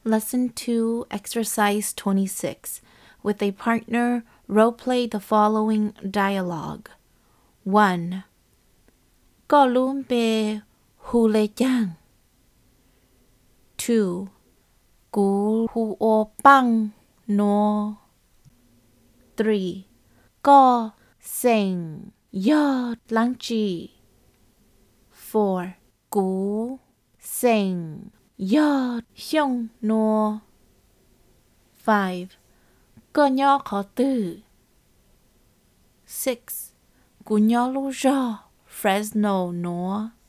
Lesson 2, Exercise 26. With a partner, role-play the following dialogue. 1. Có luôn bề hù lê chang. 2. Cú hù ô băng no. 3. Có sing yod lang chi. 4. Cú sing yod xiong no. 5. Có nhỏ khó tử. 6. Cú nhỏ lu rò Fresno no.